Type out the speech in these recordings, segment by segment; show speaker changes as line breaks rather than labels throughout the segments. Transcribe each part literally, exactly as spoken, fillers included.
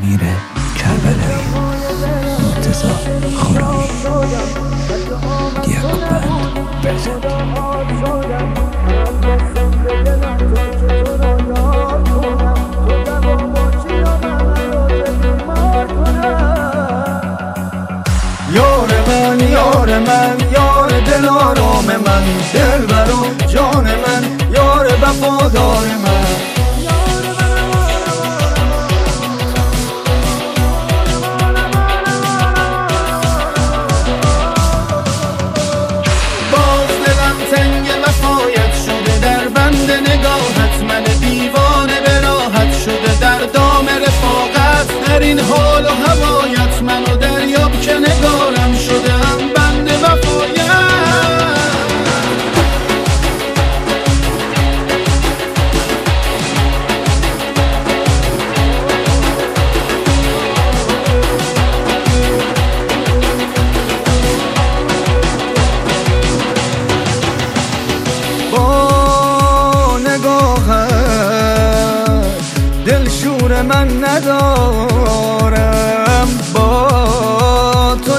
امیر کربلایی، مرتضی خرمی، دیاکو بند پرزنت.
یار من یار من یار دل آرام من، دل برو جان من، یار وفادار من. باز دلم تنگ وفایت شده در بند نگاهت، من دیوانه به راحت شده در دام رفاقت. در این حال و هوایت منو دریاب که نگارم شده هم بند وفایت. با نگاهت دل شور من ندارم، با تو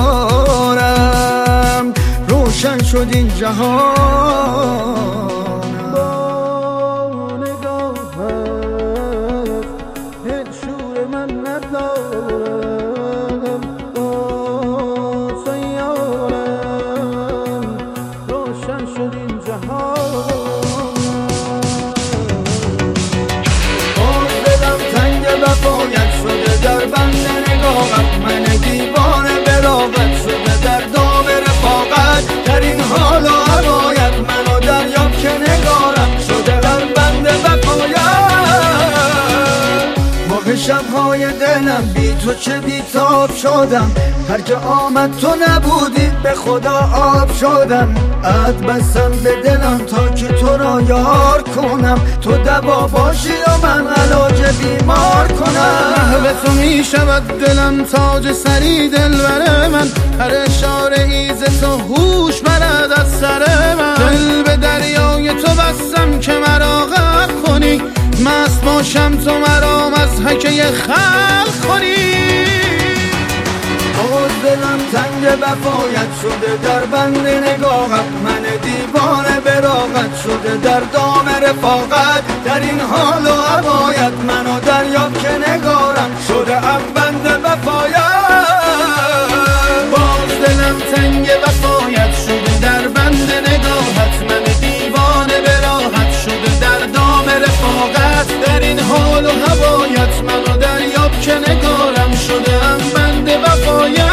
یارم روشن شد این جهان. با نگاهت دل شور من ندارم، با تو یارم روشن شد این جهان. وفایت شده در بند نگاهت، من دیوانه براغت شده در دام رفاقت. در این حال و هوایت منو دریاب که نگارم شده در بند وفایت. موقع شبهای دلم بی تو چه بیتاب شدم، هر که آمد تو نبودی به خدا آب شدم. عهد بستم به دلم تا که تو را یار کنم، تو دوا باشی و من علاج بیمار کنم. به تو می شود دلم تاج سری دلبر من، هر اشاره ایز تو هوش برد از سر من. دل به دریای تو بستم که مرا غرق کنی، مست باشم تو مرام از حکه خلق کنی. باز دلم تنگ وفایت شده در بند نگاهت، من دیوانه براغت شده در دام رفاقت. در این حال و هوایت منو دریاب که نگارم شده ام بند وفایت. باز دلم تنگ وفایت شده در بند نگاهت، من دیوانه براغت شده در دام رفاقت. در این حال و هوایت منو دریاب که نگارم شده ام بند وفایت.